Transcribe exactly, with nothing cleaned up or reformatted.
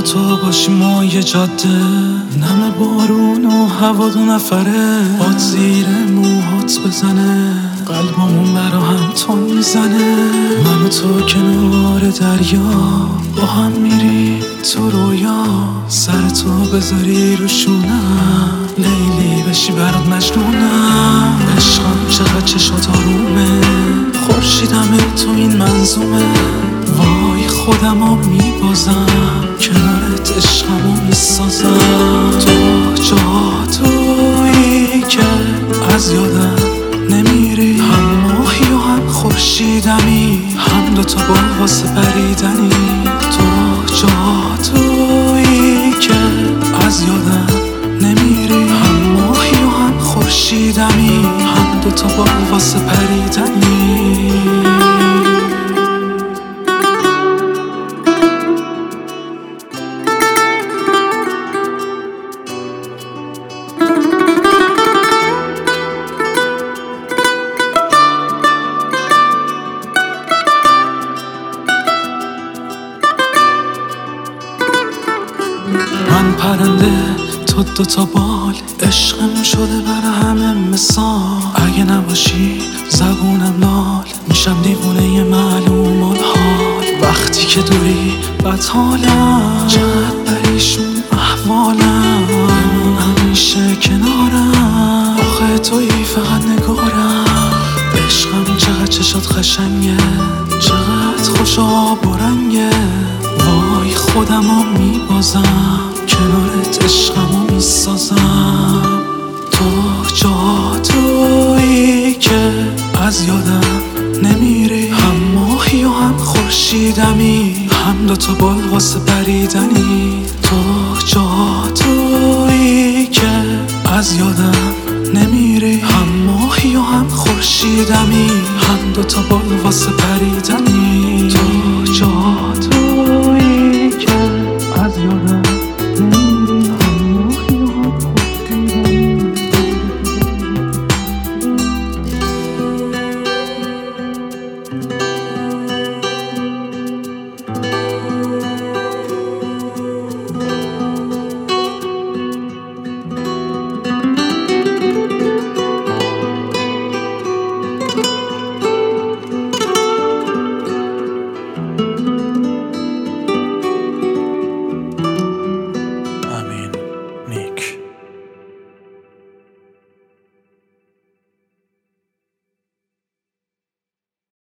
تو باشی ما یه جاده، نم بارون و هوا دو نفره، باد زیر موهات بزنه، قلبمون برا هم تون میزنه. من و تو کنار دریا با هم میریم تو رویا، سر تو بذاری رو شونم، لیلی بشی برات مجنونم. عشقم چقدر چشات آرومه، خورشیدمه تو این منظومه، وای خودمو میبازم کنارت عشقمو میسازم. تو جادویی که از یادم نمیری، هم ماهی و هم خورشیدمی، هم دوتا با واسه پریدنی. تو جادویی که از یادم نمیری، هم ماهی و هم خورشیدمی، هم دوتا با واسه پریدنی. من پرنده تو دوتا بال، عشقم شده برا همه مثال. اگه نباشی زبونم لال، میشم دیوونه یه معلوم الحال. وقتی که دوری بد حالم، چقدر پریشون احوالم، همیشه کنارم، آخه تویی فقط نگارم. عشقم چقدر چشات قشنگه، چقدر خوش آب و رنگه، وای خودمو میبازم کنارت عشقمو میسازم. تو جادویی که از یادم نمیری، هم ماهی و هم خورشیدمی، هم دوتا بال واسه پریدنی. تو جادویی که از یادم نمیری، هم ماهی و هم خورشیدمی، هم دوتا بال واسه پریدنی. تو